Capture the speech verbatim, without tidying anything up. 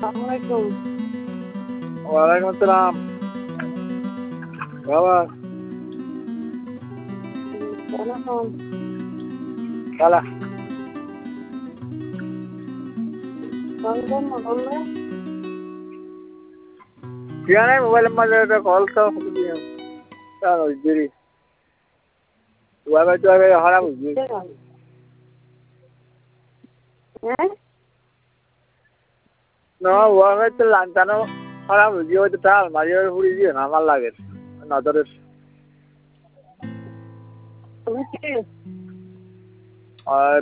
আসসালামাইকুম। ওয়ালাইকুম আসসালাম। বাবা কেমন আছেন? কালা বলবেন না বললে? क्या नहीं मोबाइल में कॉल था जीरी वाई तो हरा बुझी হ্যাঁ ना वाई तो लांटानो हरा बुझी वो तो टाल मारियो पूरी जी ना मार लागे नजर তুমি কে? और